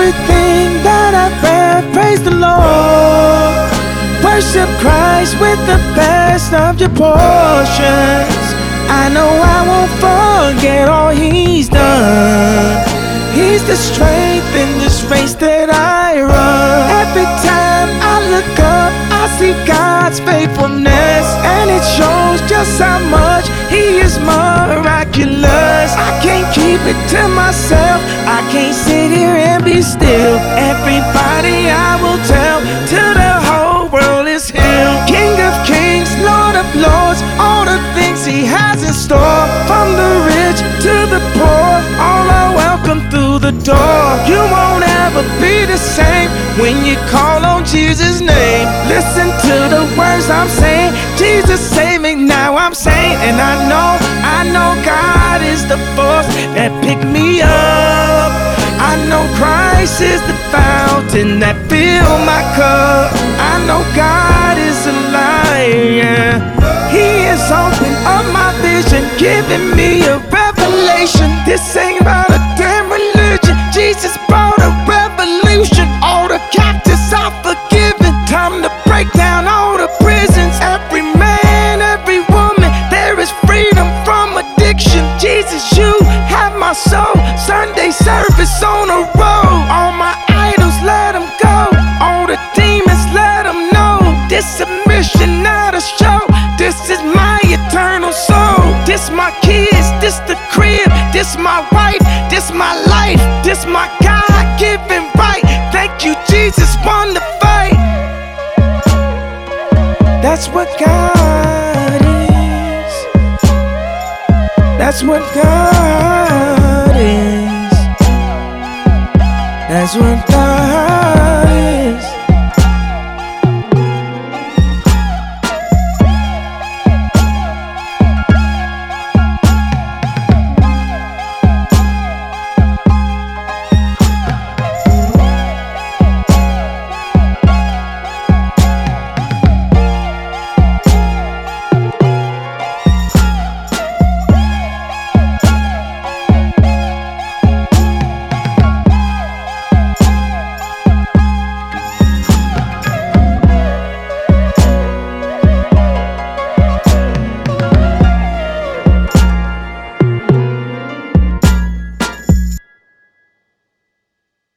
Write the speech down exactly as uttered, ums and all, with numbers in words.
everything that I've read, praise the Lord. Worship Christ with the best of your portions. I know I won't forget all He's done. He's the strength in this race that I run. Every time I look up, I see God's faithfulness, and it shows just how much He is miraculous. I can't keep it to myself, I can't sit here and be still. Everybody I will tell, till the whole world is healed. King of kings, Lord of lords, all the things He has in store. From the rich to the poor, all are welcome through the door. You won't ever be the same when you call on Jesus' name. Listen to the words I'm saying, Jesus save me, now I'm saying. And I know, I know God is the force that picked me up. I know Christ is the fountain that filled my cup. I know God is alive, yeah. He has opened up my vision, giving me a revelation. This ain't about a damn religion, Jesus brought a revolution. All the captives are forgiven, time to break down all the prisons. Every man, every woman, there is freedom from addiction. Jesus, you have my soul. Sunday service on the road. All my idols, let them go. All the demons, let them know. This submission, not a show. This is my eternal soul. This my kids, this the crib. This my wife, this my life. This my God-given right. Thank you, Jesus, won the fight. That's what God is. That's what God is. That's what God